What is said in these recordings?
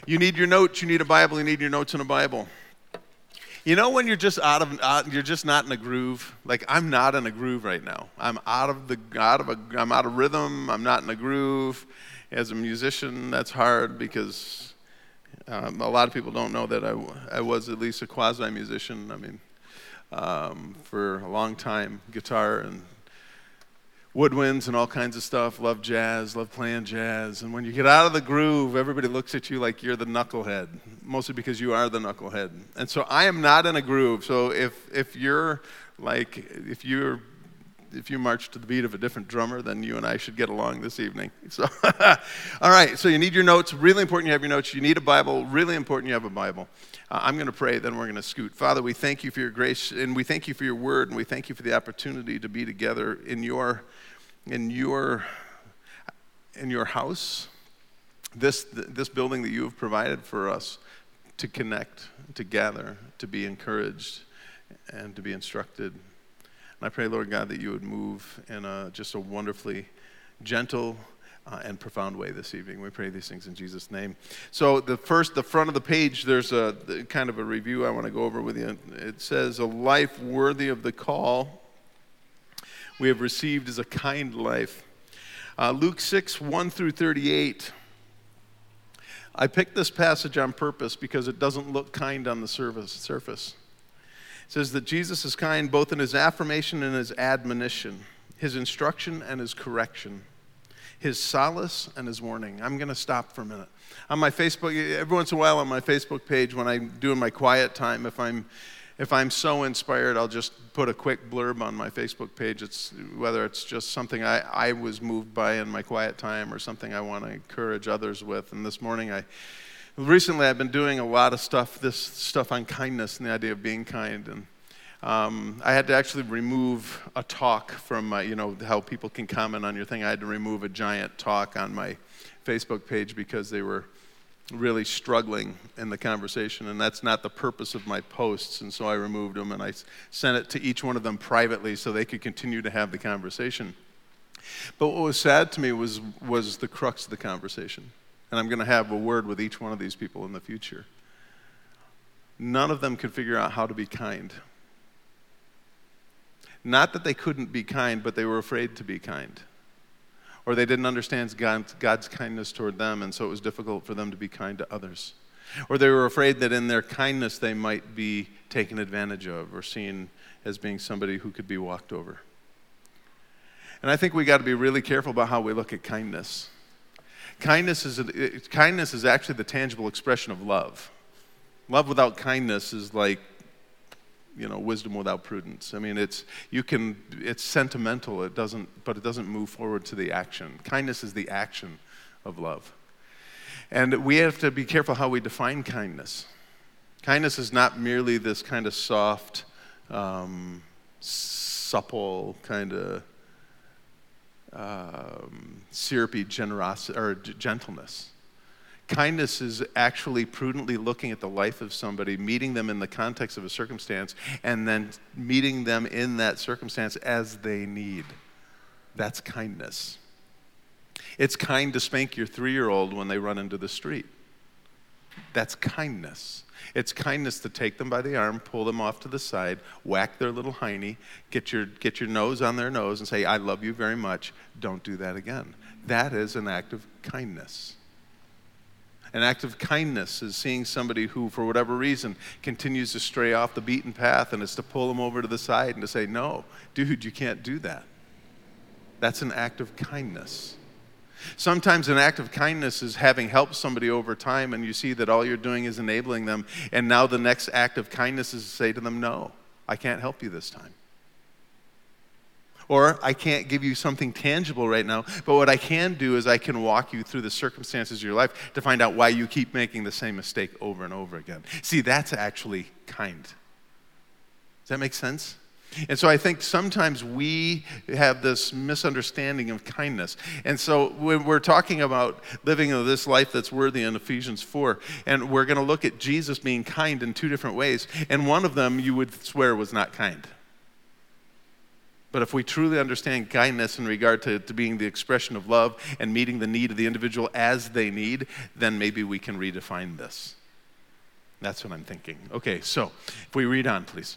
You need your notes, you need a Bible, you need your notes and a Bible. You know when you're just you're just not in a groove? Like, I'm not in a groove right now. I'm out of rhythm, I'm not in a groove. As a musician, that's hard because a lot of people don't know that I was at least a quasi-musician. I mean, for a long time, guitar and woodwinds and all kinds of stuff. Love jazz, love playing jazz. And when you get out of the groove, everybody looks at you like you're the knucklehead, mostly because you are the knucklehead. And so I am not in a groove. So if you march to the beat of a different drummer, then you and I should get along this evening. So, all right, so you need your notes. Really important you have your notes. You need a Bible. Really important you have a Bible. I'm going to pray, then we're going to scoot. Father, we thank you for your grace, and we thank you for your word, and we thank you for the opportunity to be together in your house, this building that you have provided for us to connect, to gather, to be encouraged, and to be instructed. And I pray, Lord God, that you would move in just a wonderfully gentle and profound way this evening. We pray these things in Jesus' name. So the front of the page, there's a kind of a review I want to go over with you. It says, a life worthy of the call we have received is a kind life. Luke 6, 1 through 38. I picked this passage on purpose because it doesn't look kind on the surface. It says that Jesus is kind both in his affirmation and his admonition, his instruction and his correction, his solace and his warning. I'm going to stop for a minute. On my Facebook, every once in a while on my Facebook page, when I'm doing my quiet time, if I'm so inspired, I'll just put a quick blurb on my Facebook page. Whether it's just something I was moved by in my quiet time or something I want to encourage others with. And this morning, recently I've been doing a lot of this stuff on kindness and the idea of being kind. And I had to actually remove a talk from my, how people can comment on your thing. I had to remove a giant talk on my Facebook page because they were really struggling in the conversation, and that's not the purpose of my posts, and so I removed them, and I sent it to each one of them privately so they could continue to have the conversation. But what was sad to me was the crux of the conversation, and I'm going to have a word with each one of these people in the future. None of them could figure out how to be kind. Not that they couldn't be kind, but they were afraid to be kind. Or they didn't understand God's kindness toward them, and so it was difficult for them to be kind to others. Or they were afraid that in their kindness they might be taken advantage of or seen as being somebody who could be walked over. And I think we got to be really careful about how we look at kindness. Kindness is actually the tangible expression of love. Love without kindness is like, wisdom without prudence. I mean, it's sentimental. But it doesn't move forward to the action. Kindness is the action of love. And we have to be careful how we define kindness. Kindness is not merely this kind of soft, supple, kind of syrupy generosity or gentleness. Kindness is actually prudently looking at the life of somebody, meeting them in the context of a circumstance, and then meeting them in that circumstance as they need. That's kindness. It's kind to spank your 3-year-old when they run into the street. That's kindness. It's kindness to take them by the arm, pull them off to the side, whack their little hiney, get your nose on their nose and say, I love you very much. Don't do that again. That is an act of kindness. An act of kindness is seeing somebody who, for whatever reason, continues to stray off the beaten path, and it's to pull them over to the side and to say, no, dude, you can't do that. That's an act of kindness. Sometimes an act of kindness is having helped somebody over time, and you see that all you're doing is enabling them, and now the next act of kindness is to say to them, no, I can't help you this time. Or I can't give you something tangible right now, but what I can do is I can walk you through the circumstances of your life to find out why you keep making the same mistake over and over again. See, that's actually kind. Does that make sense? And so I think sometimes we have this misunderstanding of kindness. And so when we're talking about living this life that's worthy in Ephesians 4, and we're going to look at Jesus being kind in 2 different ways, and one of them you would swear was not kind. But if we truly understand kindness in regard to being the expression of love and meeting the need of the individual as they need, then maybe we can redefine this. That's what I'm thinking. Okay, so if we read on, please.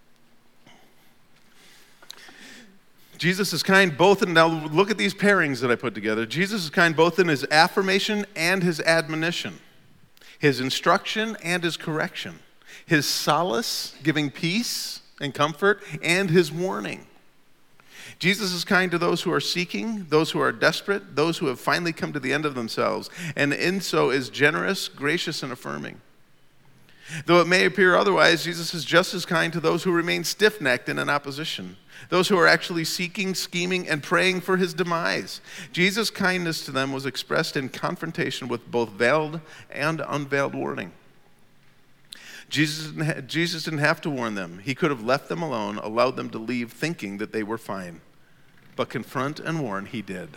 Jesus is kind both in, now look at these pairings that I put together. Jesus is kind both in his affirmation and his admonition, his instruction and his correction, his solace, giving peace and comfort, and his warning. Jesus is kind to those who are seeking, those who are desperate, those who have finally come to the end of themselves, and in so is generous, gracious, and affirming. Though it may appear otherwise, Jesus is just as kind to those who remain stiff-necked and in opposition, those who are actually seeking, scheming, and praying for his demise. Jesus' kindness to them was expressed in confrontation with both veiled and unveiled warning. Jesus didn't have to warn them. He could have left them alone, allowed them to leave thinking that they were fine. But confront and warn, he did.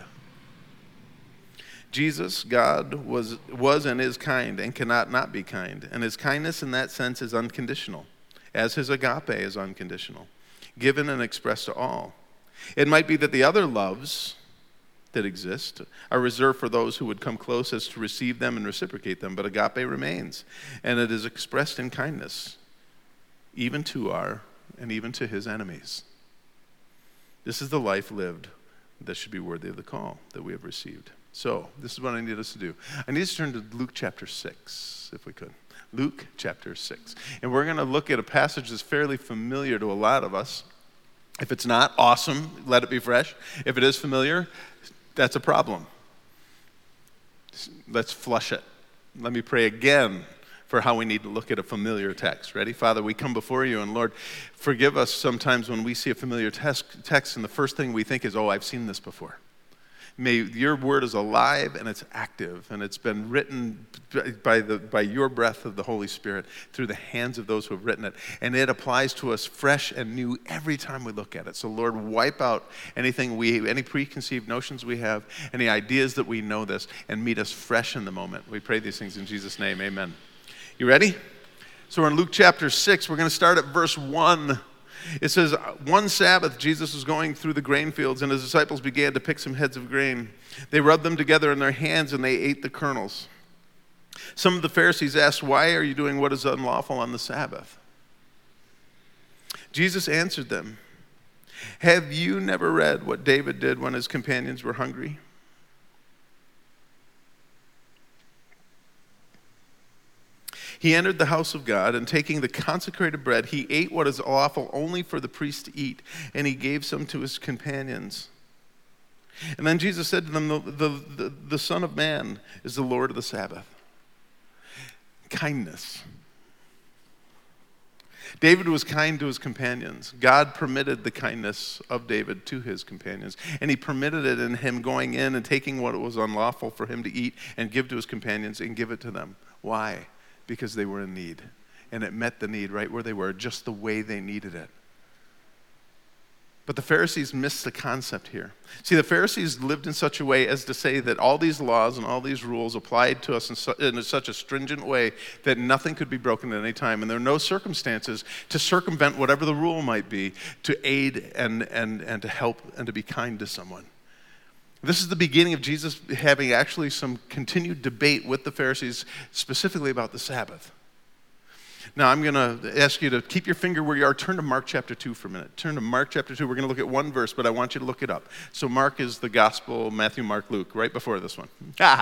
Jesus, God, was and is kind and cannot not be kind. And his kindness in that sense is unconditional, as his agape is unconditional, given and expressed to all. It might be that the other loves that exist are reserved for those who would come closest to receive them and reciprocate them, but agape remains, and it is expressed in kindness, even to our and even to his enemies. This is the life lived that should be worthy of the call that we have received. So, this is what I need us to do. I need us to turn to Luke chapter 6, if we could. Luke chapter 6. And we're going to look at a passage that's fairly familiar to a lot of us. If it's not, awesome, let it be fresh. If it is familiar, that's a problem. Let's flush it. Let me pray again for how we need to look at a familiar text. Ready? Father, we come before you, and Lord, forgive us sometimes when we see a familiar text and the first thing we think is, oh, I've seen this before. May your word is alive and it's active, and it's been written by your breath of the Holy Spirit through the hands of those who have written it, and it applies to us fresh and new every time we look at it. So Lord, wipe out any preconceived notions we have, any ideas that we know this, and meet us fresh in the moment. We pray these things in Jesus' name, amen. You ready? So we're in Luke chapter 6. We're going to start at verse 1. It says, one Sabbath, Jesus was going through the grain fields, and his disciples began to pick some heads of grain. They rubbed them together in their hands, and they ate the kernels. Some of the Pharisees asked, why are you doing what is unlawful on the Sabbath? Jesus answered them, have you never read what David did when his companions were hungry? He entered the house of God, and taking the consecrated bread, he ate what is lawful only for the priest to eat, and he gave some to his companions. And then Jesus said to them, the Son of Man is the Lord of the Sabbath. Kindness. David was kind to his companions. God permitted the kindness of David to his companions, and he permitted it in him going in and taking what was unlawful for him to eat and give to his companions and give it to them. Why? Because they were in need, and it met the need right where they were, just the way they needed it. But the Pharisees missed the concept here. See, the Pharisees lived in such a way as to say that all these laws and all these rules applied to us in such a stringent way that nothing could be broken at any time, and there are no circumstances to circumvent whatever the rule might be to aid and to help and to be kind to someone. This is the beginning of Jesus having actually some continued debate with the Pharisees, specifically about the Sabbath. Now, I'm going to ask you to keep your finger where you are. Turn to Mark chapter 2 for a minute. Turn to Mark chapter 2. We're going to look at one verse, but I want you to look it up. So Mark is the gospel, Matthew, Mark, Luke, right before this one.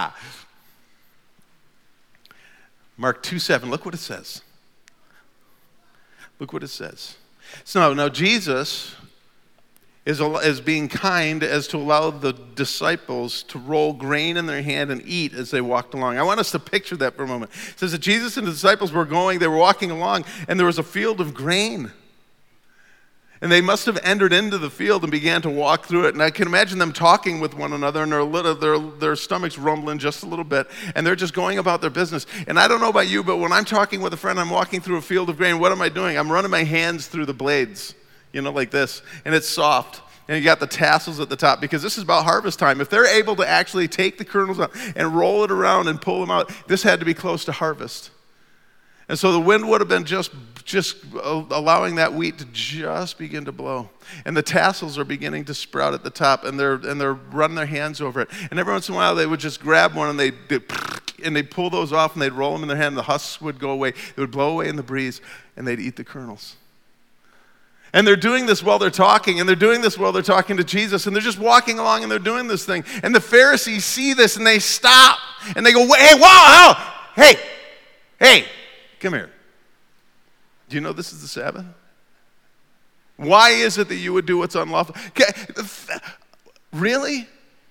Mark 2:7. Look what it says. Look what it says. So now Jesus is being kind as to allow the disciples to roll grain in their hand and eat as they walked along. I want us to picture that for a moment. It says that Jesus and the disciples they were walking along, and there was a field of grain. And they must have entered into the field and began to walk through it. And I can imagine them talking with one another, and their stomachs rumbling just a little bit, and they're just going about their business. And I don't know about you, but when I'm talking with a friend, I'm walking through a field of grain, what am I doing? I'm running my hands through the blades. Like this, and it's soft, and you got the tassels at the top, because this is about harvest time. If they're able to actually take the kernels out and roll it around and pull them out, this had to be close to harvest. And so the wind would have been just allowing that wheat to just begin to blow. And the tassels are beginning to sprout at the top, and they're running their hands over it. And every once in a while they would just grab one and they'd pull those off and they'd roll them in their hand. The husks would go away. It would blow away in the breeze, and they'd eat the kernels. And they're doing this while they're talking, and they're doing this while they're talking to Jesus, and they're just walking along and they're doing this thing. And the Pharisees see this and they stop and they go, hey, wow, hey, come here. Do you know this is the Sabbath? Why is it that you would do what's unlawful? Really?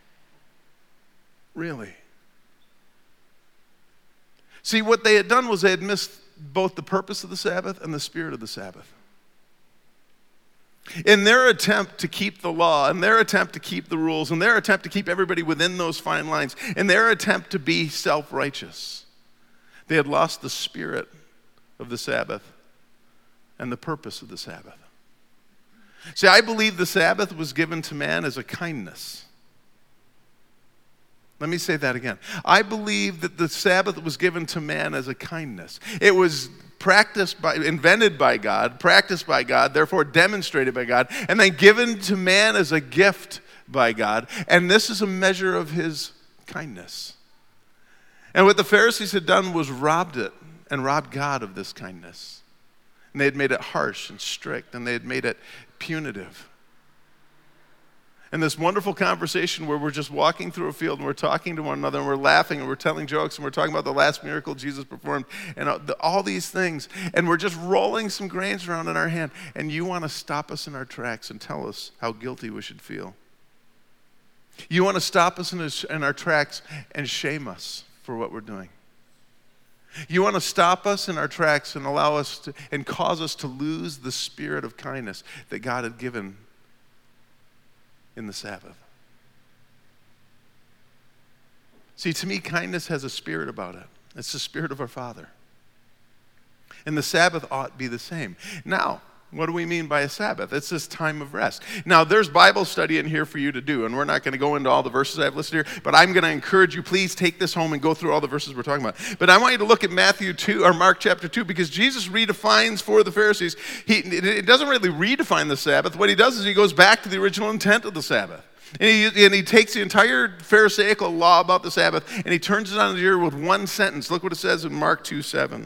Really? See, what they had done was they had missed both the purpose of the Sabbath and the spirit of the Sabbath. In their attempt to keep the law, in their attempt to keep the rules, in their attempt to keep everybody within those fine lines, in their attempt to be self-righteous, they had lost the spirit of the Sabbath and the purpose of the Sabbath. See, I believe the Sabbath was given to man as a kindness. Let me say that again. I believe that the Sabbath was given to man as a kindness. It was invented by God, practiced by God, therefore demonstrated by God, and then given to man as a gift by God. And this is a measure of his kindness. And what the Pharisees had done was robbed it and robbed God of this kindness. And they had made it harsh and strict, and they had made it punitive. And this wonderful conversation where we're just walking through a field and we're talking to one another and we're laughing and we're telling jokes and we're talking about the last miracle Jesus performed and all these things, and we're just rolling some grains around in our hand, and you want to stop us in our tracks and tell us how guilty we should feel. You want to stop us in our tracks and shame us for what we're doing. You want to stop us in our tracks and allow us to, and cause us to lose the spirit of kindness that God had given in the Sabbath. See, to me, kindness has a spirit about it. It's the spirit of our Father. And the Sabbath ought be the same. Now, what do we mean by a Sabbath? It's this time of rest. Now, there's Bible study in here for you to do, and we're not going to go into all the verses I've listed here, but I'm going to encourage you, please take this home and go through all the verses we're talking about. But I want you to look at Matthew 2, or Mark chapter 2, because Jesus redefines for the Pharisees. It doesn't really redefine the Sabbath. What he does is he goes back to the original intent of the Sabbath. And he takes the entire Pharisaical law about the Sabbath, and he turns it on its ear with one sentence. Look what it says in Mark 2:7.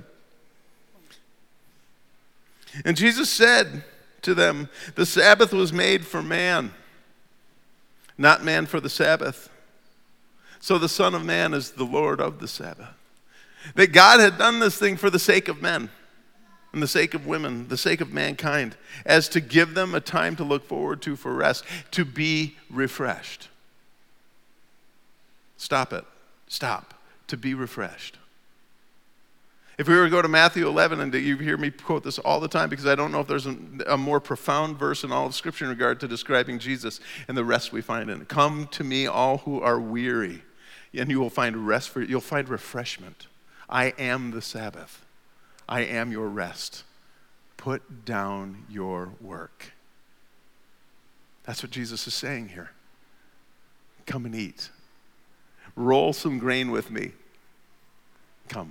And Jesus said to them, the Sabbath was made for man, not man for the Sabbath. So the Son of Man is the Lord of the Sabbath. That God had done this thing for the sake of men, and the sake of women, the sake of mankind, as to give them a time to look forward to for rest, to be refreshed. Stop it. Stop. To be refreshed. If we were to go to Matthew 11, and you hear me quote this all the time because I don't know if there's a more profound verse in all of Scripture in regard to describing Jesus and the rest we find in it. Come to me, all who are weary, and you will find rest you'll find refreshment. I am the Sabbath. I am your rest. Put down your work. That's what Jesus is saying here. Come and eat. Roll some grain with me. Come.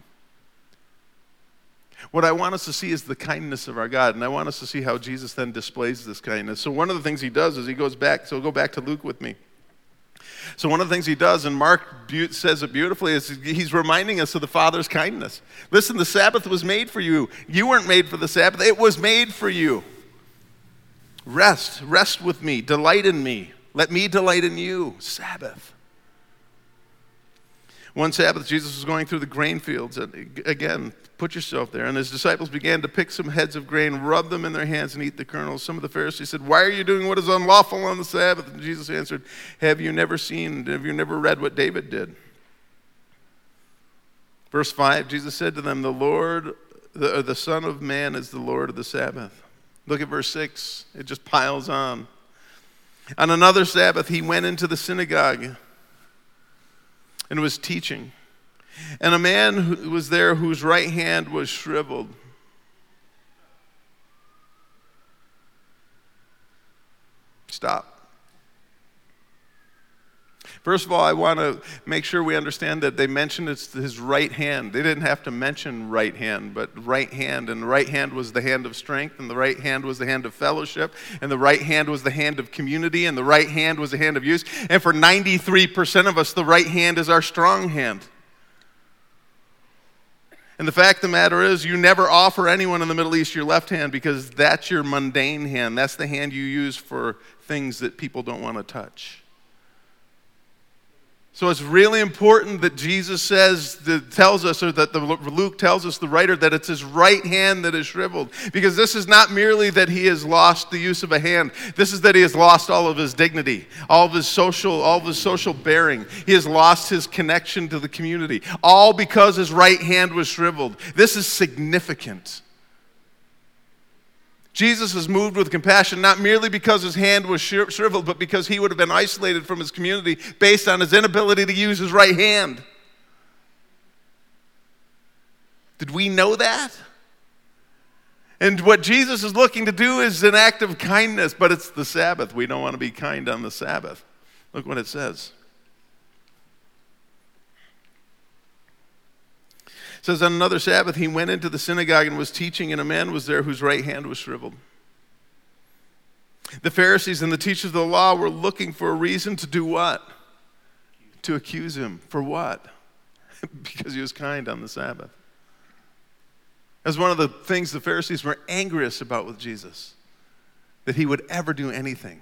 What I want us to see is the kindness of our God, and I want us to see how Jesus then displays this kindness. So one of the things he does is he goes back, so go back to Luke with me. So one of the things he does, and Mark says it beautifully, is he's reminding us of the Father's kindness. Listen, the Sabbath was made for you. You weren't made for the Sabbath. It was made for you. Rest with me, delight in me. Let me delight in you. Sabbath. One Sabbath, Jesus was going through the grain fields. And again, put yourself there. And his disciples began to pick some heads of grain, rub them in their hands, and eat the kernels. Some of the Pharisees said, why are you doing what is unlawful on the Sabbath? And Jesus answered, have you never read what David did? Verse 5, Jesus said to them, the Son of Man is the Lord of the Sabbath. Look at verse 6. It just piles on. On another Sabbath, he went into the synagogue and was teaching. And a man who was there whose right hand was shriveled. Stop. First of all, I want to make sure we understand that they mentioned it's his right hand. They didn't have to mention right hand, but right hand. And the right hand was the hand of strength, and the right hand was the hand of fellowship, and the right hand was the hand of community, and the right hand was the hand of use. And for 93% of us, the right hand is our strong hand. And the fact of the matter is, you never offer anyone in the Middle East your left hand because that's your mundane hand. That's the hand you use for things that people don't want to touch. So it's really important that Jesus says, that tells us, or that Luke tells us, the writer, that it's his right hand that is shriveled. Because this is not merely that he has lost the use of a hand. This is that he has lost all of his dignity, all of his social bearing. He has lost his connection to the community. All because his right hand was shriveled. This is significant. Jesus is moved with compassion not merely because his hand was shriveled, but because he would have been isolated from his community based on his inability to use his right hand. Did we know that? And what Jesus is looking to do is an act of kindness, but it's the Sabbath. We don't want to be kind on the Sabbath. Look what it says. It says, on another Sabbath, he went into the synagogue and was teaching, and a man was there whose right hand was shriveled. The Pharisees and the teachers of the law were looking for a reason to do what? To accuse him. For what? Because he was kind on the Sabbath. That's one of the things the Pharisees were angriest about with Jesus, that he would ever do anything,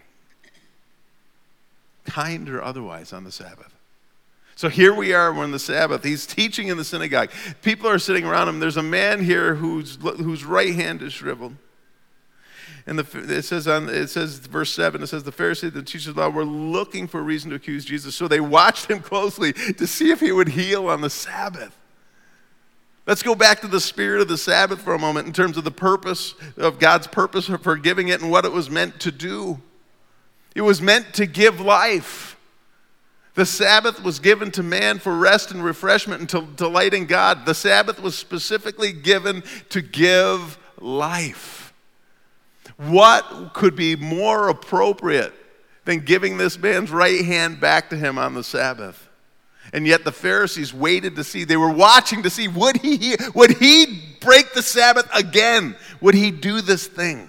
kind or otherwise, on the Sabbath. So here we are on the Sabbath. He's teaching in the synagogue. People are sitting around him. There's a man here whose right hand is shriveled. And it says, verse 7, it says, the Pharisees and the teachers of the law were looking for a reason to accuse Jesus. So they watched him closely to see if he would heal on the Sabbath. Let's go back to the spirit of the Sabbath for a moment in terms of the purpose of God's purpose for giving it and what it was meant to do. It was meant to give life. The Sabbath was given to man for rest and refreshment and to delight in God. The Sabbath was specifically given to give life. What could be more appropriate than giving this man's right hand back to him on the Sabbath? And yet the Pharisees waited to see. They were watching to see, would he break the Sabbath again? Would he do this thing?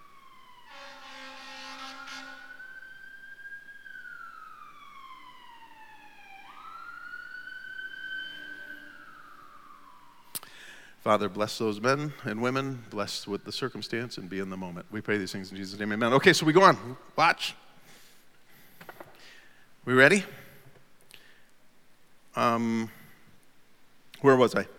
Father, bless those men and women, bless with the circumstance and be in the moment. We pray these things in Jesus' name, amen. Okay, so we go on. Watch. We ready? Where was I?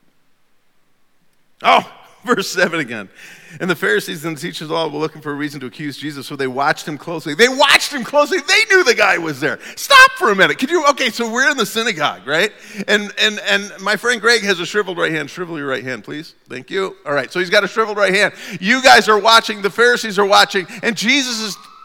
Oh, verse 7 again. And the Pharisees and the teachers of the law were looking for a reason to accuse Jesus, so they watched him closely. They watched him closely. They knew the guy was there. Stop for a minute. Okay, so we're in the synagogue, right? And my friend Greg has a shriveled right hand. Shrivel your right hand, please. Thank you. All right, so he's got a shriveled right hand. You guys are watching. The Pharisees are watching. And Jesus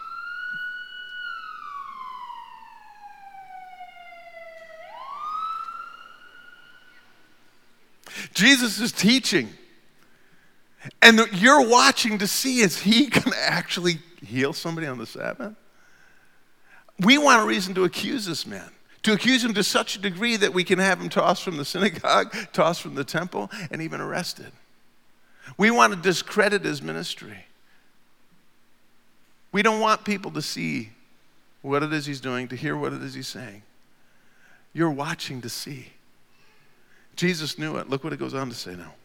is teaching. And you're watching to see, is he going to actually heal somebody on the Sabbath? We want a reason to accuse this man, to accuse him to such a degree that we can have him tossed from the synagogue, tossed from the temple, and even arrested. We want to discredit his ministry. We don't want people to see what it is he's doing, to hear what it is he's saying. You're watching to see. Jesus knew it. Look what it goes on to say now.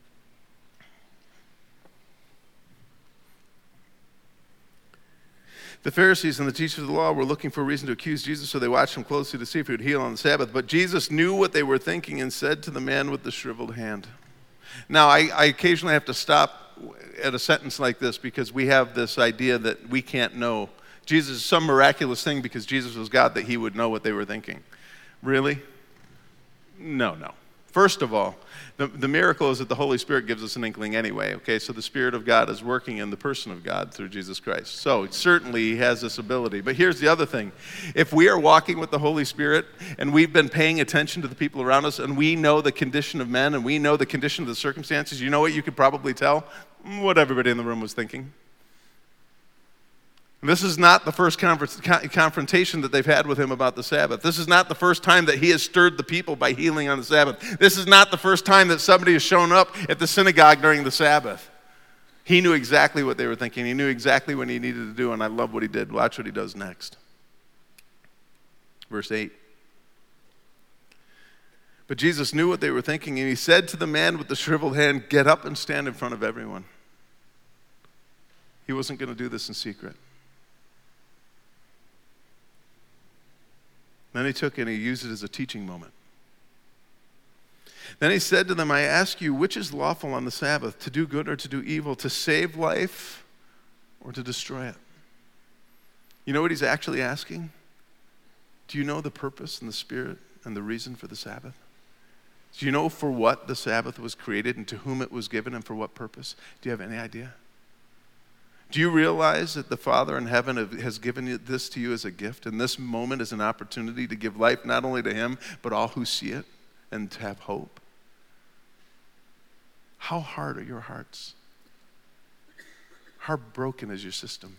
The Pharisees and the teachers of the law were looking for a reason to accuse Jesus, so they watched him closely to see if he would heal on the Sabbath. But Jesus knew what they were thinking and said to the man with the shriveled hand. Now, I occasionally have to stop at a sentence like this because we have this idea that we can't know. Jesus is some miraculous thing because Jesus was God that he would know what they were thinking. Really? No. First of all, the miracle is that the Holy Spirit gives us an inkling anyway, okay? So the Spirit of God is working in the person of God through Jesus Christ. So certainly he has this ability. But here's the other thing. If we are walking with the Holy Spirit and we've been paying attention to the people around us and we know the condition of men and we know the condition of the circumstances, you know what you could probably tell? What everybody in the room was thinking. This is not the first confrontation that they've had with him about the Sabbath. This is not the first time that he has stirred the people by healing on the Sabbath. This is not the first time that somebody has shown up at the synagogue during the Sabbath. He knew exactly what they were thinking. He knew exactly what he needed to do, and I love what he did. Watch what he does next. Verse 8. But Jesus knew what they were thinking, and he said to the man with the shriveled hand, "Get up and stand in front of everyone." He wasn't going to do this in secret. Then he took it and he used it as a teaching moment. Then he said to them, "I ask you, which is lawful on the Sabbath, to do good or to do evil, to save life or to destroy it?" You know what he's actually asking? Do you know the purpose and the spirit and the reason for the Sabbath? Do you know for what the Sabbath was created and to whom it was given and for what purpose? Do you have any idea? Do you realize that the Father in heaven has given this to you as a gift, and this moment is an opportunity to give life not only to him, but all who see it and to have hope? How hard are your hearts? How broken is your system?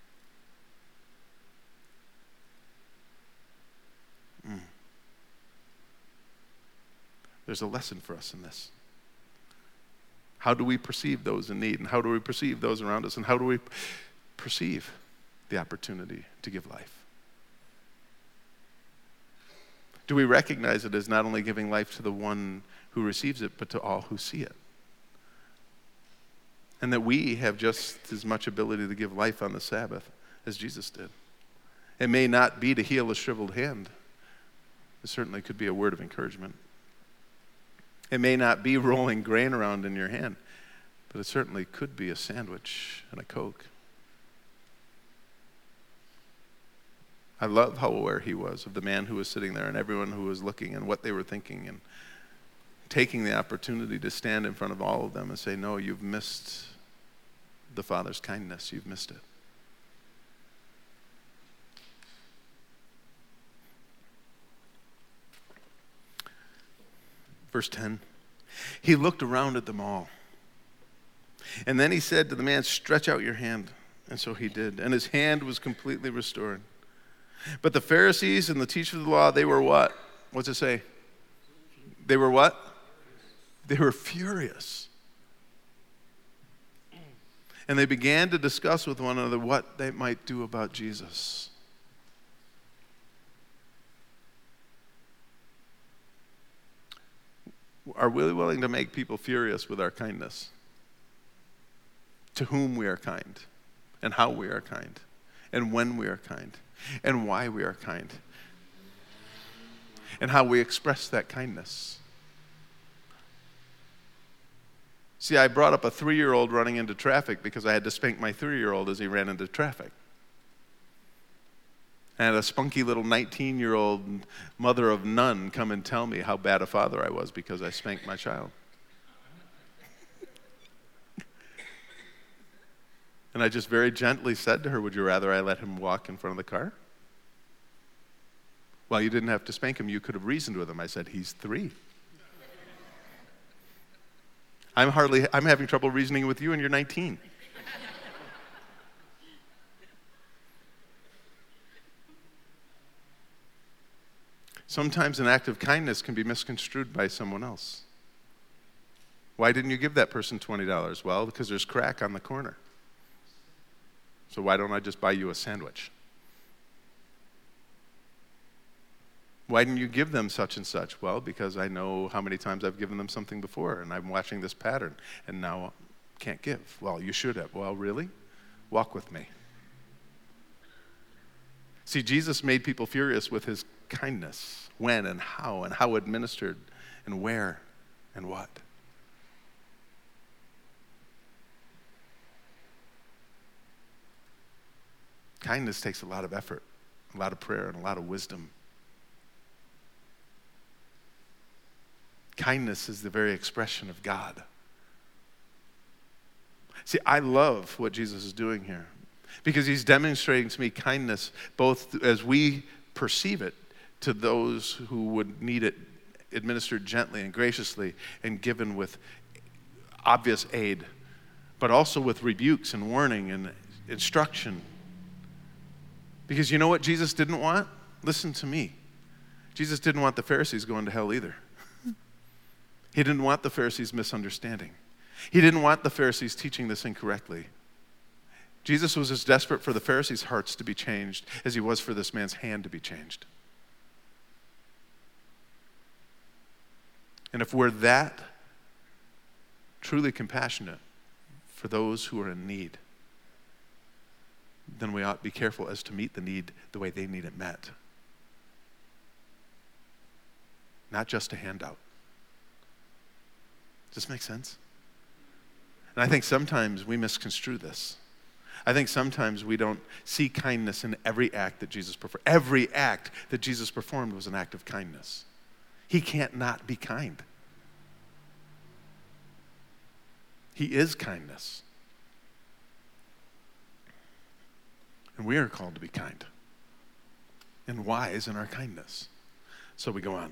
There's a lesson for us in this. How do we perceive those in need? And how do we perceive those around us? And how do we perceive the opportunity to give life? Do we recognize it as not only giving life to the one who receives it, but to all who see it? And that we have just as much ability to give life on the Sabbath as Jesus did. It may not be to heal a shriveled hand. It certainly could be a word of encouragement. It may not be rolling grain around in your hand, but it certainly could be a sandwich and a Coke. I love how aware he was of the man who was sitting there and everyone who was looking and what they were thinking, and taking the opportunity to stand in front of all of them and say, "No, you've missed the Father's kindness. You've missed it." Verse 10, he looked around at them all. And then he said to the man, "Stretch out your hand." And so he did. And his hand was completely restored. But the Pharisees and the teachers of the law, they were what? What's it say? They were what? They were furious. And they began to discuss with one another what they might do about Jesus. Are we willing to make people furious with our kindness? To whom we are kind, and how we are kind, and when we are kind, and why we are kind, and how we express that kindness. See, I brought up a 3-year-old running into traffic because I had to spank my 3-year-old as he ran into traffic. I had a spunky little 19-year-old mother of none come and tell me how bad a father I was because I spanked my child. And I just very gently said to her, "Would you rather I let him walk in front of the car?" "Well, you didn't have to spank him. You could have reasoned with him." I said, "He's 3. I'm having trouble reasoning with you and you're 19. Sometimes an act of kindness can be misconstrued by someone else. "Why didn't you give that person $20? "Well, because there's crack on the corner. So why don't I just buy you a sandwich? "Why didn't you give them such and such?" "Well, because I know how many times I've given them something before, and I'm watching this pattern, and now can't give." "Well, you should have." "Well, really? Walk with me." See, Jesus made people furious with his kindness, when and how administered, and where and what. Kindness takes a lot of effort, a lot of prayer, and a lot of wisdom. Kindness is the very expression of God. See, I love what Jesus is doing here because he's demonstrating to me kindness both as we perceive it to those who would need it administered gently and graciously and given with obvious aid, but also with rebukes and warning and instruction Because you know what Jesus didn't want? Listen to me. Jesus didn't want the Pharisees going to hell either. He didn't want the Pharisees misunderstanding. He didn't want the Pharisees teaching this incorrectly. Jesus was as desperate for the Pharisees' hearts to be changed as he was for this man's hand to be changed. And if we're that truly compassionate for those who are in need, then we ought to be careful as to meet the need the way they need it met. Not just a handout. Does this make sense? And I think sometimes we misconstrue this. I think sometimes we don't see kindness in every act that Jesus performed. Every act that Jesus performed was an act of kindness. He can't not be kind. He is kindness. And we are called to be kind and wise in our kindness. So we go on.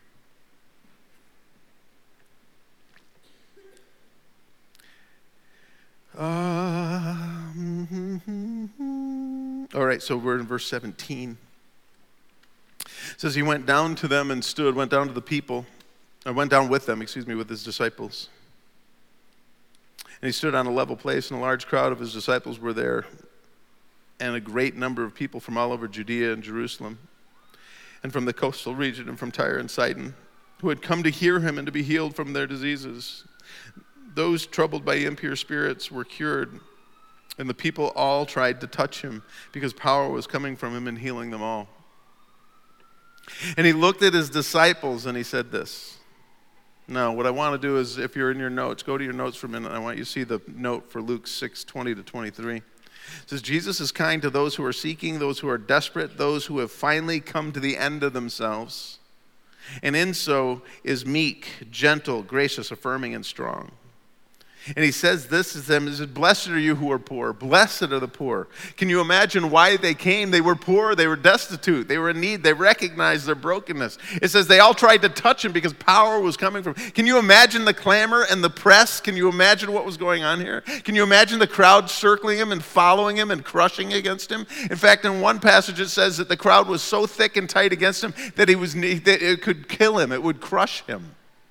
All right, so we're in verse 17. It says he went down to them and stood, went down to the people, or went down with them, with his disciples. And he stood on a level place, and a large crowd of his disciples were there, and a great number of people from all over Judea and Jerusalem, and from the coastal region, and from Tyre and Sidon, who had come to hear him and to be healed from their diseases. Those troubled by impure spirits were cured, and the people all tried to touch him, because power was coming from him and healing them all. And he looked at his disciples, and he said this. Now, what I want to do is, if you're in your notes, go to your notes for a minute. I want you to see the note for Luke 6:20-23. It says, Jesus is kind to those who are seeking, those who are desperate, those who have finally come to the end of themselves. And in so is meek, gentle, gracious, affirming, and strong. And he says this to them, he says, blessed are you who are poor. Blessed are the poor. Can you imagine why they came? They were poor. They were destitute. They were in need. They recognized their brokenness. It says they all tried to touch him because power was coming from him. Can you imagine the clamor and the press? Can you imagine what was going on here? Can you imagine the crowd circling him and following him and crushing against him? In fact, in one passage it says that the crowd was so thick and tight against him that it could kill him. It would crush him.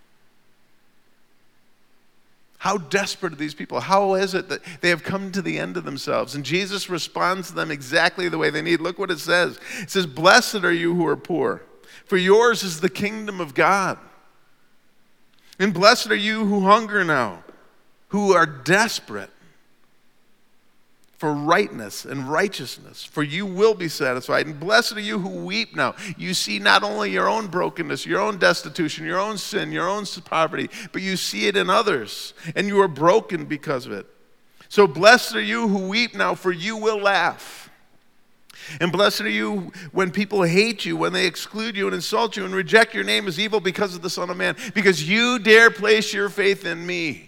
How desperate are these people? How is it that they have come to the end of themselves? And Jesus responds to them exactly the way they need. Look what it says. It says, blessed are you who are poor, for yours is the kingdom of God. And blessed are you who hunger now, who are desperate for rightness and righteousness, for you will be satisfied. And blessed are you who weep now. You see not only your own brokenness, your own destitution, your own sin, your own poverty, but you see it in others, and you are broken because of it. So blessed are you who weep now, for you will laugh. And blessed are you when people hate you, when they exclude you and insult you and reject your name as evil because of the Son of Man, because you dare place your faith in me.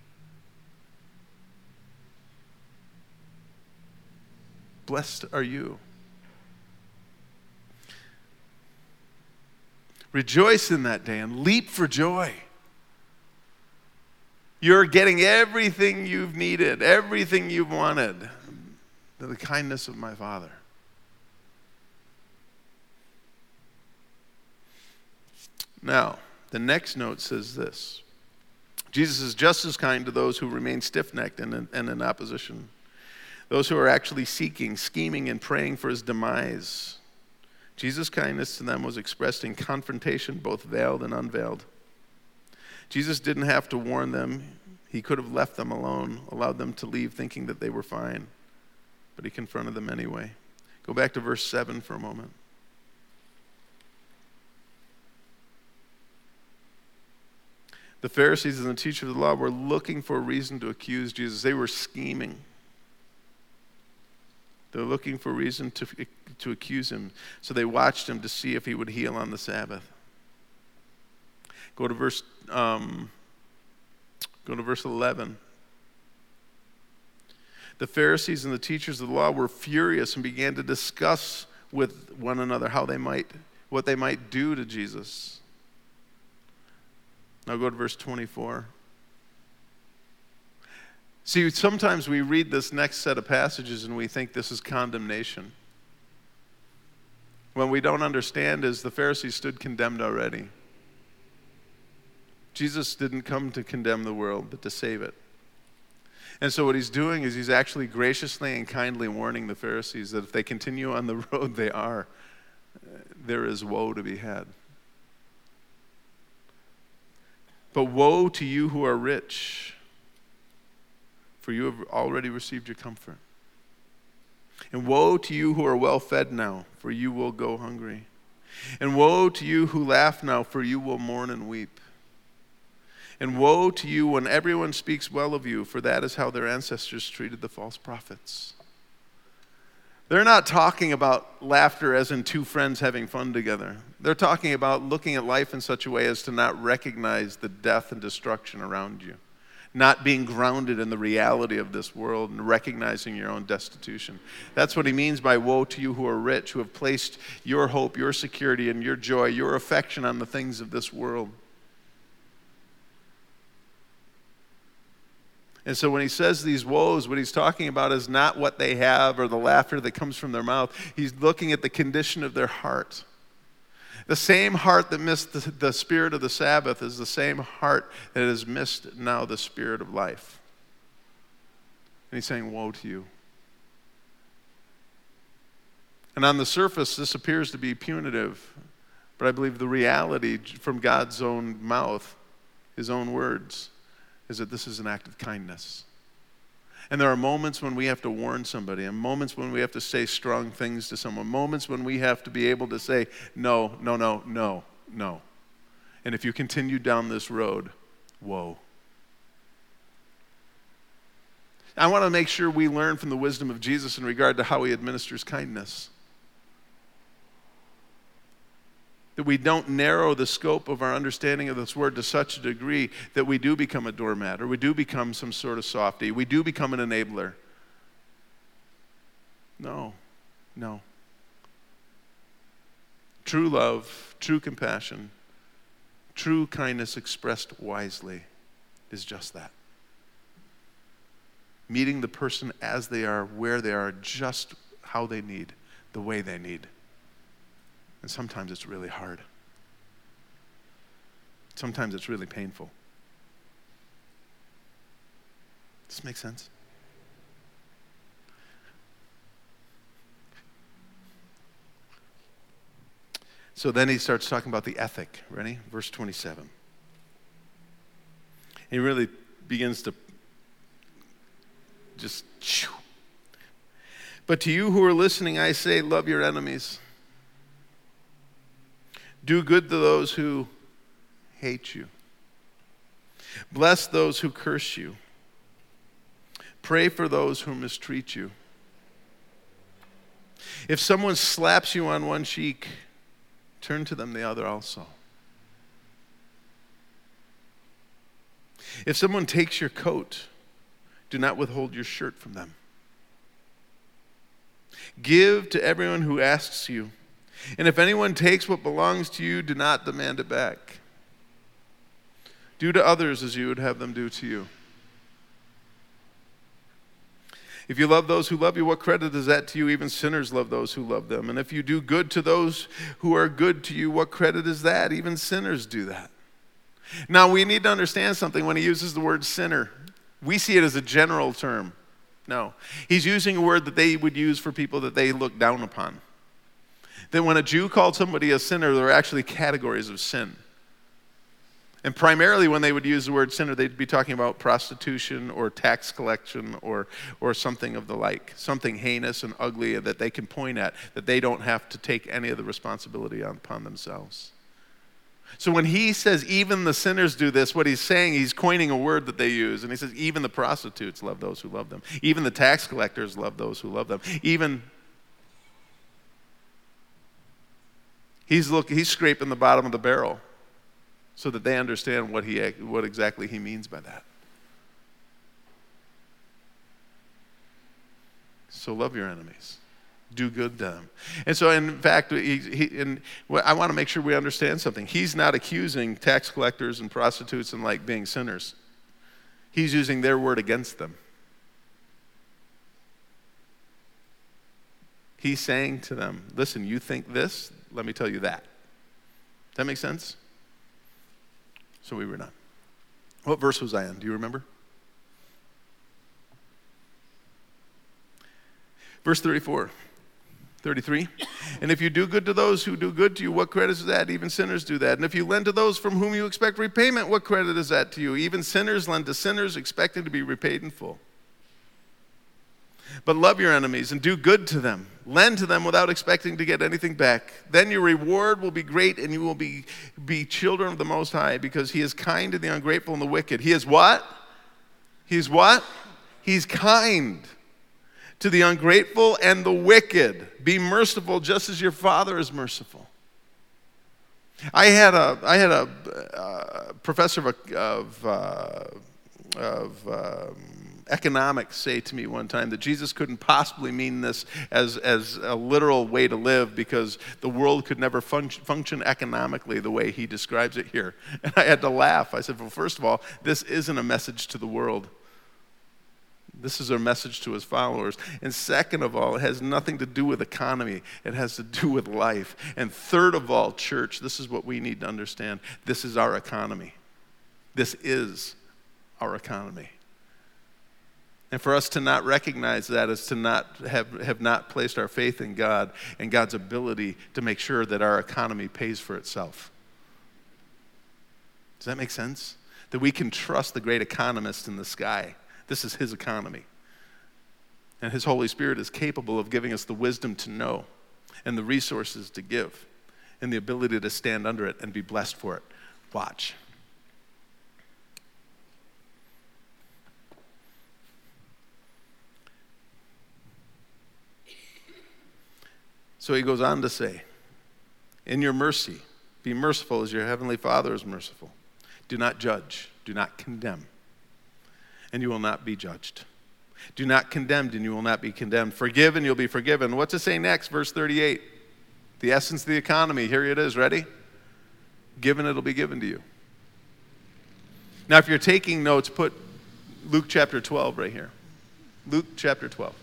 Blessed are you. Rejoice in that day and leap for joy. You're getting everything you've needed, everything you've wanted, the kindness of my Father. Now, the next note says this. Jesus is just as kind to those who remain stiff-necked and in opposition. Those who are actually seeking, scheming, and praying for his demise. Jesus' kindness to them was expressed in confrontation, both veiled and unveiled. Jesus didn't have to warn them. He could have left them alone, allowed them to leave thinking that they were fine. But he confronted them anyway. Go back to verse 7 for a moment. The Pharisees and the teachers of the law were looking for a reason to accuse Jesus. They were scheming. They're looking for a reason to accuse him. So they watched him to see if he would heal on the Sabbath. Go to verse 11. The Pharisees and the teachers of the law were furious and began to discuss with one another what they might do to Jesus. Now go to verse 24. See, sometimes we read this next set of passages and we think this is condemnation. What we don't understand is the Pharisees stood condemned already. Jesus didn't come to condemn the world, but to save it. And so what he's doing is he's actually graciously and kindly warning the Pharisees that if they continue on the road they are, there is woe to be had. But woe to you who are rich, for you have already received your comfort. And woe to you who are well fed now, for you will go hungry. And woe to you who laugh now, for you will mourn and weep. And woe to you when everyone speaks well of you, for that is how their ancestors treated the false prophets. They're not talking about laughter as in two friends having fun together. They're talking about looking at life in such a way as to not recognize the death and destruction around you. Not being grounded in the reality of this world and recognizing your own destitution. That's what he means by woe to you who are rich, who have placed your hope, your security, and your joy, your affection on the things of this world. And so when he says these woes, what he's talking about is not what they have or the laughter that comes from their mouth. He's looking at the condition of their heart. The same heart that missed the spirit of the Sabbath is the same heart that has missed now the spirit of life. And he's saying, woe to you. And on the surface, this appears to be punitive, but I believe the reality from God's own mouth, his own words, is that this is an act of kindness. And there are moments when we have to warn somebody, and moments when we have to say strong things to someone, moments when we have to be able to say, no, no, no, no, no. And if you continue down this road, woe. I want to make sure we learn from the wisdom of Jesus in regard to how he administers kindness. That we don't narrow the scope of our understanding of this word to such a degree that we do become a doormat, or we do become some sort of softy, we do become an enabler. No, no. True love, true compassion, true kindness expressed wisely is just that. Meeting the person as they are, where they are, just how they need, the way they need. And sometimes it's really hard. Sometimes it's really painful. Does this make sense? So then he starts talking about the ethic. Ready? Verse 27. He really begins to just... But to you who are listening, I say, love your enemies. Do good to those who hate you. Bless those who curse you. Pray for those who mistreat you. If someone slaps you on one cheek, turn to them the other also. If someone takes your coat, do not withhold your shirt from them. Give to everyone who asks you. And if anyone takes what belongs to you, do not demand it back. Do to others as you would have them do to you. If you love those who love you, what credit is that to you? Even sinners love those who love them. And if you do good to those who are good to you, what credit is that? Even sinners do that. Now, we need to understand something when he uses the word sinner. We see it as a general term. No. He's using a word that they would use for people that they look down upon. That when a Jew called somebody a sinner, there were actually categories of sin. And primarily when they would use the word sinner, they'd be talking about prostitution or tax collection or something of the like. Something heinous and ugly that they can point at, that they don't have to take any of the responsibility upon themselves. So when he says even the sinners do this, what he's saying, he's coining a word that they use. And he says even the prostitutes love those who love them. Even the tax collectors love those who love them. He's scraping the bottom of the barrel so that they understand what exactly he means by that. So love your enemies. Do good to them. And so, in fact, I want to make sure we understand something. He's not accusing tax collectors and prostitutes and like being sinners. He's using their word against them. He's saying to them, listen, you think this, let me tell you that. Does that make sense? So we were done. What verse was I on? Do you remember? Verse 34. 33. And if you do good to those who do good to you, what credit is that? Even sinners do that. And if you lend to those from whom you expect repayment, what credit is that to you? Even sinners lend to sinners, expecting to be repaid in full. But love your enemies and do good to them. Lend to them without expecting to get anything back. Then your reward will be great, and you will be children of the Most High, because he is kind to the ungrateful and the wicked. He is what? He's what? He's kind to the ungrateful and the wicked. Be merciful just as your Father is merciful. I had a professor of economics say to me one time that Jesus couldn't possibly mean this as a literal way to live, because the world could never function economically the way he describes it here. And I had to laugh. I said, well, first of all, this isn't a message to the world. This is a message to his followers. And second of all, it has nothing to do with economy. It has to do with life. And third of all, church, this is what we need to understand. This is our economy. This is our economy. And for us to not recognize that is to not have not placed our faith in God and God's ability to make sure that our economy pays for itself. Does that make sense? That we can trust the great economist in the sky. This is his economy. And his Holy Spirit is capable of giving us the wisdom to know and the resources to give and the ability to stand under it and be blessed for it. Watch. So he goes on to say, in your mercy, be merciful as your heavenly Father is merciful. Do not judge, do not condemn, and you will not be judged. Do not condemn, and you will not be condemned. Forgive, and you'll be forgiven. What's it say next? Verse 38. The essence of the economy. Here it is. Ready? Given, it'll be given to you. Now, if you're taking notes, put Luke chapter 12 right here. Luke chapter 12.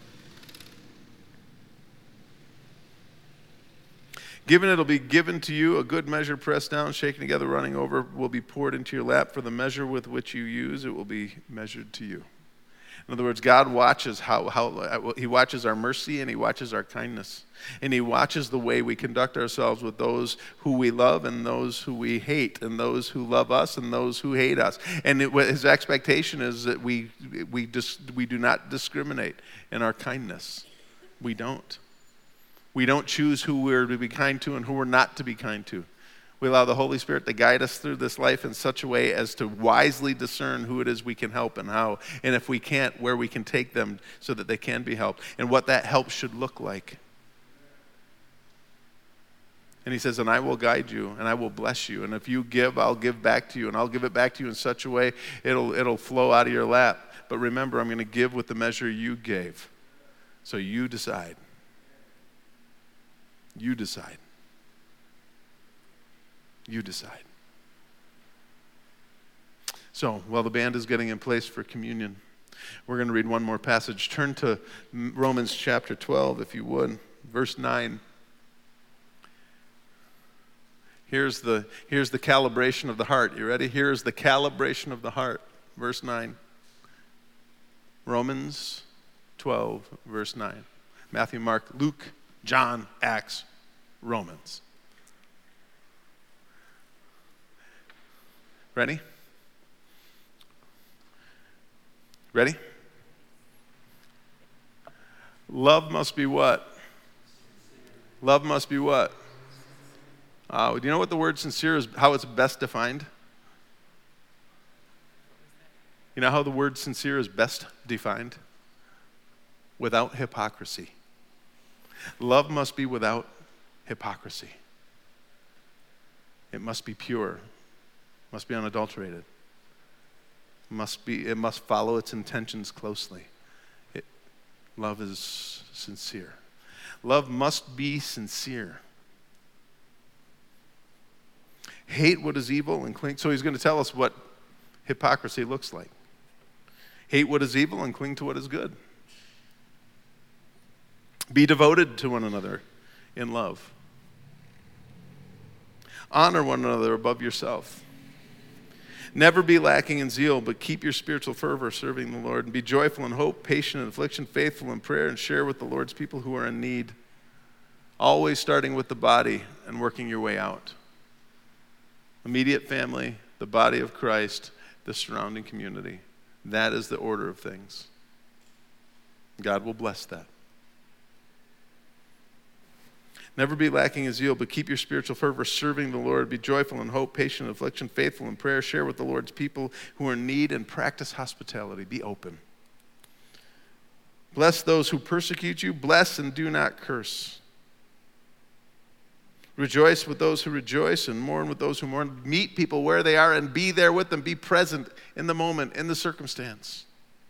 Given, it'll be given to you. A good measure pressed down, shaken together, running over, will be poured into your lap. For the measure with which you use, it will be measured to you. In other words, God watches he watches our mercy, and he watches our kindness. And he watches the way we conduct ourselves with those who we love and those who we hate, and those who love us and those who hate us. And his expectation is that we do not discriminate in our kindness. We don't. We don't choose who we're to be kind to and who we're not to be kind to. We allow the Holy Spirit to guide us through this life in such a way as to wisely discern who it is we can help and how, and if we can't, where we can take them so that they can be helped, and what that help should look like. And he says, and I will guide you, and I will bless you, and if you give, I'll give back to you, and I'll give it back to you in such a way it'll flow out of your lap. But remember, I'm going to give with the measure you gave. So you decide. You decide. You decide. So, while the band is getting in place for communion, we're going to read one more passage. Turn to Romans chapter 12, if you would, verse 9. Here's the calibration of the heart. You ready? Here's the calibration of the heart. Verse 9. Romans 12, verse 9. Matthew, Mark, Luke, John, Acts, Romans. Ready? Ready? Love must be what? Love must be what? Do you know what the word sincere is, how it's best defined? You know how the word sincere is best defined? Without hypocrisy. Love must be without hypocrisy. It must be pure. Must be unadulterated. It must follow its intentions closely. Love is sincere. Love must be sincere. Hate what is evil and cling. So he's going to tell us what hypocrisy looks like. Hate what is evil and cling to what is good. Be devoted to one another in love. Honor one another above yourself. Never be lacking in zeal, but keep your spiritual fervor serving the Lord. And be joyful in hope, patient in affliction, faithful in prayer, and share with the Lord's people who are in need. Always starting with the body and working your way out. Immediate family, the body of Christ, the surrounding community. That is the order of things. God will bless that. Never be lacking in zeal, but keep your spiritual fervor serving the Lord. Be joyful in hope, patient in affliction, faithful in prayer. Share with the Lord's people who are in need, and practice hospitality. Be open. Bless those who persecute you. Bless and do not curse. Rejoice with those who rejoice and mourn with those who mourn. Meet people where they are and be there with them. Be present in the moment, in the circumstance.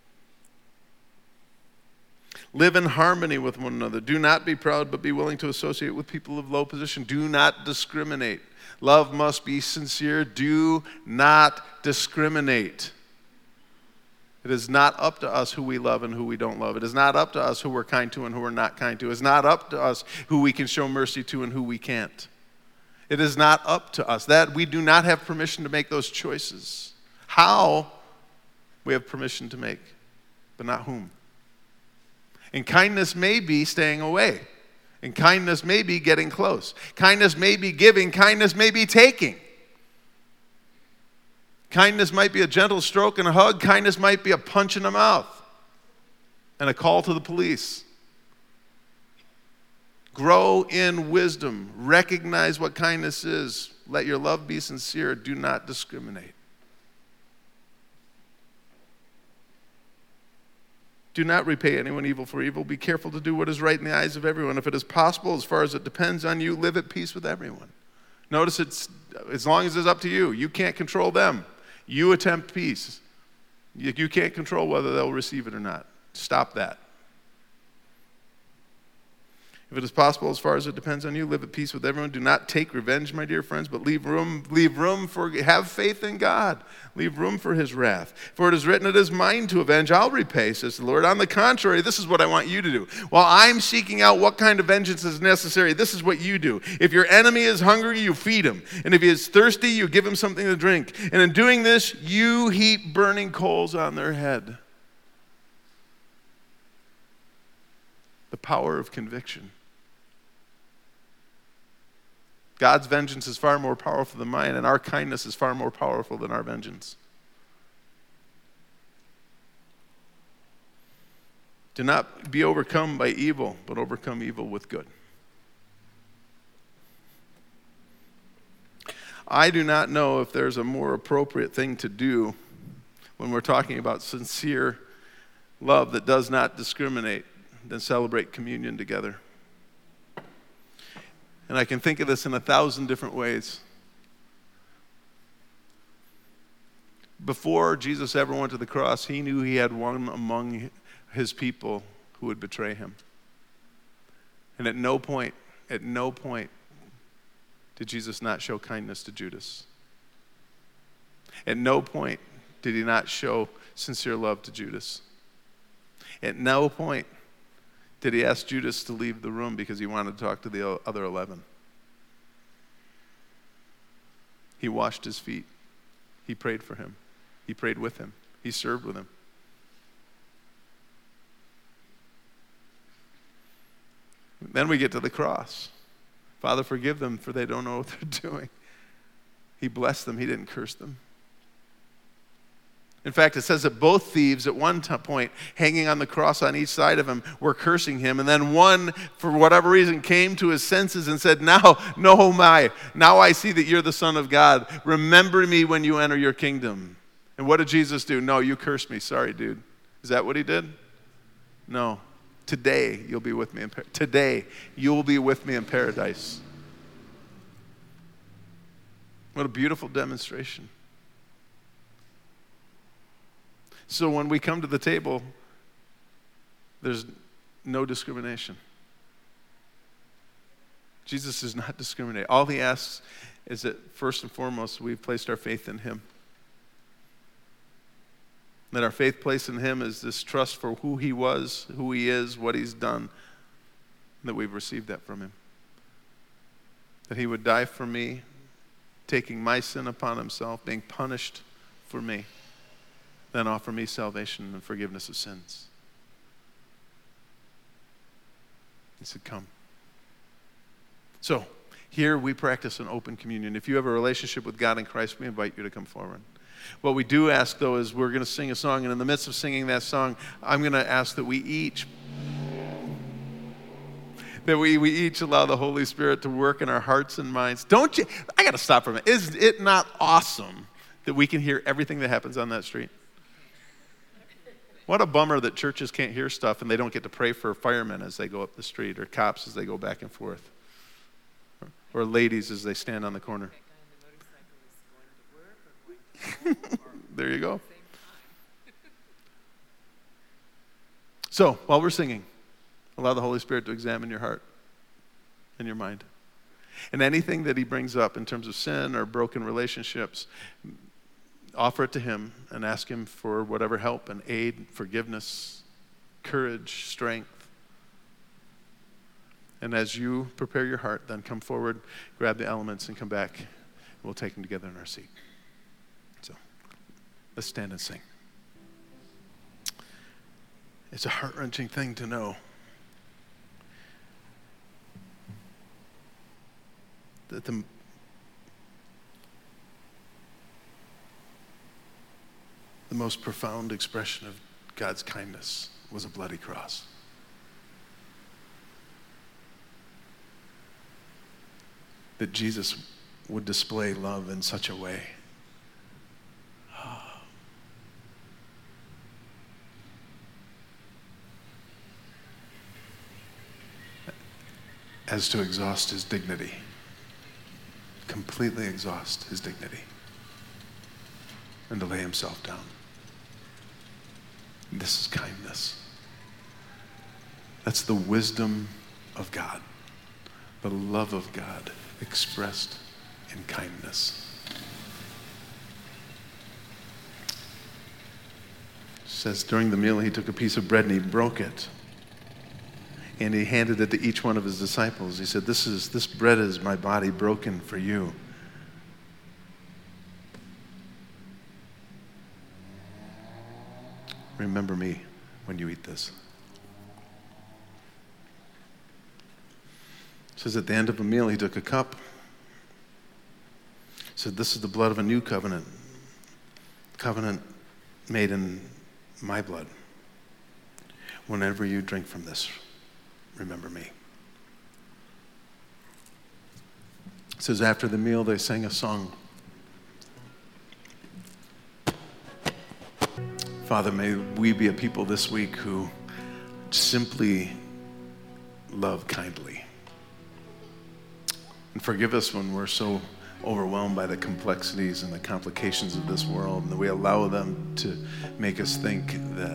Live in harmony with one another. Do not be proud, but be willing to associate with people of low position. Do not discriminate. Love must be sincere. Do not discriminate. It is not up to us who we love and who we don't love. It is not up to us who we're kind to and who we're not kind to. It is not up to us who we can show mercy to and who we can't. It is not up to us. That we do not have permission to make those choices. How we have permission to make, but not whom. And kindness may be staying away. And kindness may be getting close. Kindness may be giving. Kindness may be taking. Kindness might be a gentle stroke and a hug. Kindness might be a punch in the mouth and a call to the police. Grow in wisdom. Recognize what kindness is. Let your love be sincere. Do not discriminate. Do not repay anyone evil for evil. Be careful to do what is right in the eyes of everyone. If it is possible, as far as it depends on you, live at peace with everyone. Notice it's as long as it's up to you. You can't control them. You attempt peace. You can't control whether they'll receive it or not. Stop that. If it is possible, as far as it depends on you, live at peace with everyone. Do not take revenge, my dear friends, but leave room for, have faith in God. Leave room for his wrath. For it is written, it is mine to avenge, I'll repay, says the Lord. On the contrary, this is what I want you to do. While I'm seeking out what kind of vengeance is necessary, this is what you do. If your enemy is hungry, you feed him. And if he is thirsty, you give him something to drink. And in doing this, you heap burning coals on their head. The power of conviction. God's vengeance is far more powerful than mine, and our kindness is far more powerful than our vengeance. Do not be overcome by evil, but overcome evil with good. I do not know if there's a more appropriate thing to do when we're talking about sincere love that does not discriminate than celebrate communion together. And I can think of this in 1,000 different ways. Before Jesus ever went to the cross, he knew he had one among his people who would betray him. And at no point did Jesus not show kindness to Judas. At no point did he not show sincere love to Judas. At no point did he ask Judas to leave the room because he wanted to talk to the other 11. He washed his feet. He prayed for him. He prayed with him. He served with him. Then we get to the cross. Father, forgive them, for they don't know what they're doing. He blessed them. He didn't curse them. In fact, it says that both thieves at one point, hanging on the cross on each side of him, were cursing him. And then one, for whatever reason, came to his senses and said, now I see that you're the Son of God. Remember me when you enter your kingdom. And what did Jesus do? No, you cursed me. Sorry, dude. Is that what he did? No. Today, you'll be with me in Today, you'll be with me in paradise. What a beautiful demonstration. So when we come to the table, there's no discrimination. Jesus does not discriminate. All he asks is that first and foremost, we've placed our faith in him. That our faith placed in him is this trust for who he was, who he is, what he's done. that we've received that from him. That he would die for me, taking my sin upon himself, being punished for me, then offer me salvation and forgiveness of sins. He said, come. So, here we practice an open communion. If you have a relationship with God in Christ, we invite you to come forward. What we do ask, though, is we're going to sing a song, and in the midst of singing that song, I'm going to ask that we each allow the Holy Spirit to work in our hearts and minds. Don't you? I got to stop for a minute. Is it not awesome that we can hear everything that happens on that street? What a bummer that churches can't hear stuff and they don't get to pray for firemen as they go up the street, or cops as they go back and forth, or ladies as they stand on the corner. There you go. So, while we're singing, allow the Holy Spirit to examine your heart and your mind. And anything that he brings up in terms of sin or broken relationships, offer it to him and ask him for whatever help and aid, forgiveness, courage, strength. And as you prepare your heart, then come forward, grab the elements, and come back. And we'll take them together in our seat. So, let's stand and sing. It's a heart-wrenching thing to know that the most profound expression of God's kindness was a bloody cross. That Jesus would display love in such a way as to exhaust his dignity, completely exhaust his dignity, and to lay himself down. This is kindness. That's the wisdom of God, the love of God expressed in kindness. It says during the meal he took a piece of bread and he broke it. And he handed it to each one of his disciples. He said, this bread is my body broken for you. Remember me when you eat this. It says at the end of the meal, he took a cup. He said, this is the blood of a new covenant made in my blood. Whenever you drink from this, remember me. It says after the meal, they sang a song. Father, may we be a people this week who simply love kindly. And forgive us when we're so overwhelmed by the complexities and the complications of this world, and that we allow them to make us think that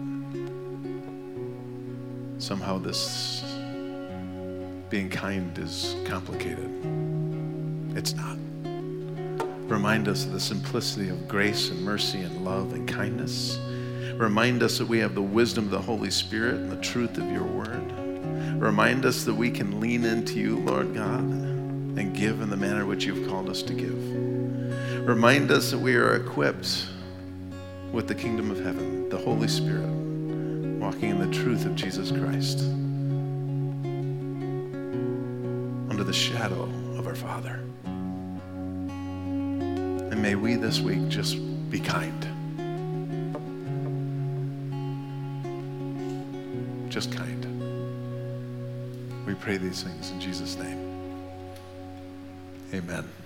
somehow this being kind is complicated. It's not. Remind us of the simplicity of grace and mercy and love and kindness. Remind us that we have the wisdom of the Holy Spirit and the truth of your word. Remind us that we can lean into you, Lord God, and give in the manner which you've called us to give. Remind us that we are equipped with the kingdom of heaven, the Holy Spirit, walking in the truth of Jesus Christ, under the shadow of our Father. And may we this week just be kind. Just kind. We pray these things in Jesus' name. Amen.